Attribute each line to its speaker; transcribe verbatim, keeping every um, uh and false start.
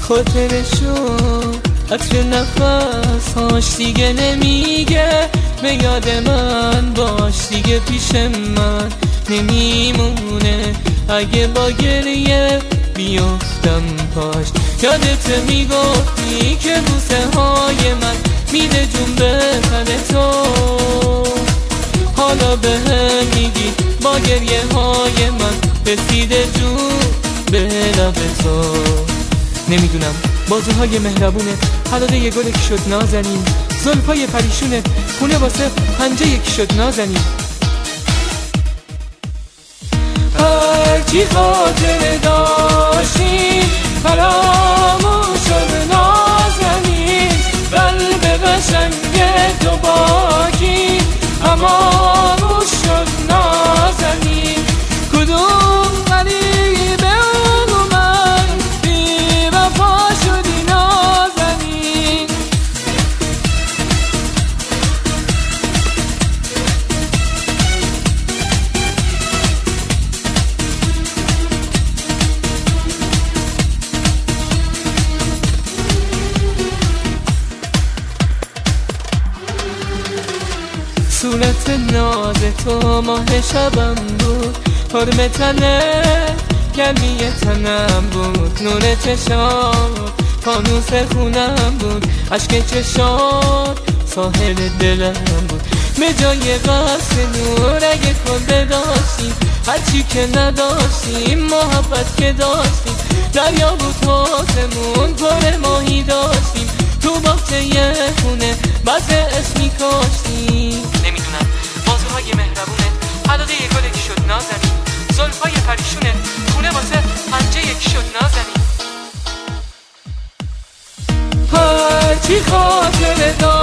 Speaker 1: خاطرشون عطر نفس هاش دیگه نمیگه به یاد من باش دیگه پیش من نمیمونه اگه با گریه بیافتم پاش یادت میگفتی که بوسه های من میده جون به تن تو حالا به هم میگی با گریه های من رسیده جون به لب تو نمیدونم بازوهای مهربونه حلاله یه گل که شد نازنین زلفای پریشونه خونه واسه پنجه یک شد نازنین هرچی خاطر داشتی فراموش شد نازنین قلب قشنگ تو باکی فراموش شد نازنین کدوم غریبه اونو من بی وفا شدی نازنین صورت ناز تو ماه شبم بود حرم تنه گرمی تنم بود نور چشات فانوس خونم بود عشق چشات ساحل دلم بود به جای قصد نور اگه خود داشتیم هرچی که نداشتیم محبت که داشتیم دریا بود آسمون پر ماهی داشتیم تو باغچه یه خونه بعد اسمی کاشتیم نمیدونم بازوهای مهربونه حلاله یه گل که شد نازنین زلفای پریشونه خونه واسه پنجه یک شد نازنین هرچی خاطر داشت